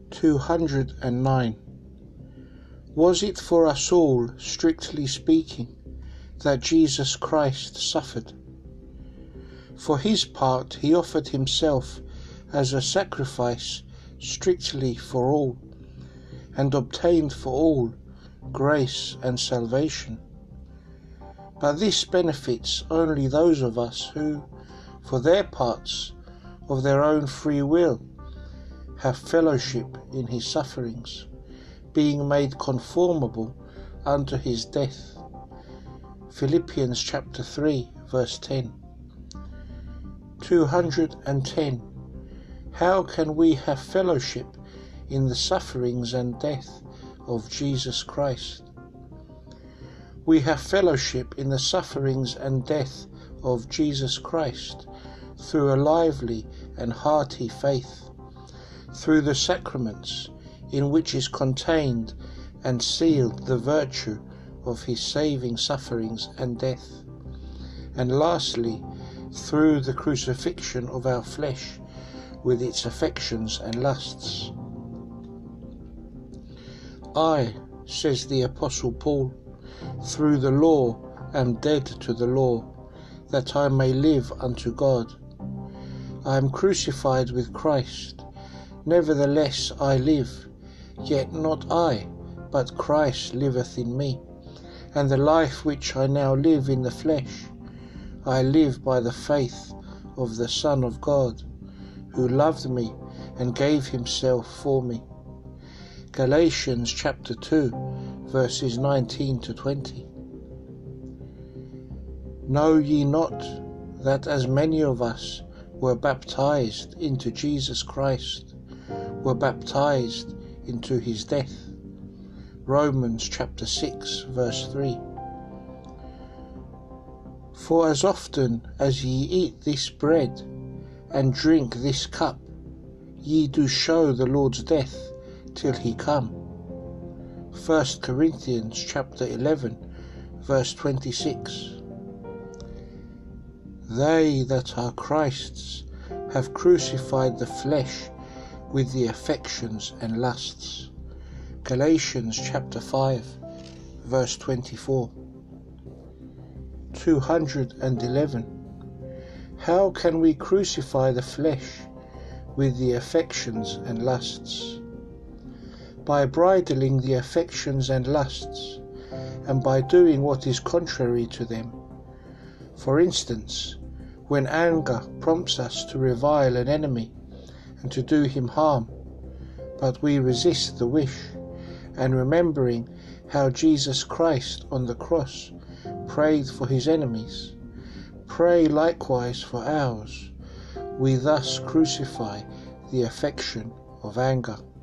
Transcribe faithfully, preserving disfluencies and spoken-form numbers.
two hundred nine. Was it for us all, strictly speaking, that Jesus Christ suffered? For his part he offered himself as a sacrifice strictly for all, and obtained for all grace and salvation. But this benefits only those of us who, for their parts, of their own free will, have fellowship in his sufferings, being made conformable unto his death. Philippians chapter three, verse ten. two hundred ten. How can we have fellowship in the sufferings and death of Jesus Christ? We have fellowship in the sufferings and death of Jesus Christ through a lively and hearty faith, through the sacraments in which is contained and sealed the virtue of his saving sufferings and death, and lastly, through the crucifixion of our flesh with its affections and lusts. I, says the Apostle Paul, through the law am dead to the law, that I may live unto God. I am crucified with Christ, nevertheless I live, yet not I, but Christ liveth in me. And the life which I now live in the flesh, I live by the faith of the Son of God, who loved me and gave himself for me. Galatians chapter two, verses nineteen to twenty. Know ye not that as many of us were baptized into Jesus Christ, were baptized into his death? Romans chapter six, verse three. For as often as ye eat this bread and drink this cup, ye do show the Lord's death till he come. First Corinthians chapter eleven, verse twenty-six. They that are Christ's have crucified the flesh with the affections and lusts. Galatians chapter five, verse twenty-four. two hundred eleven. How can we crucify the flesh with the affections and lusts? By bridling the affections and lusts, and by doing what is contrary to them. For instance, when anger prompts us to revile an enemy and to do him harm, but we resist the wish, and remembering how Jesus Christ on the cross prayed for his enemies, pray likewise for ours, we thus crucify the affection of anger.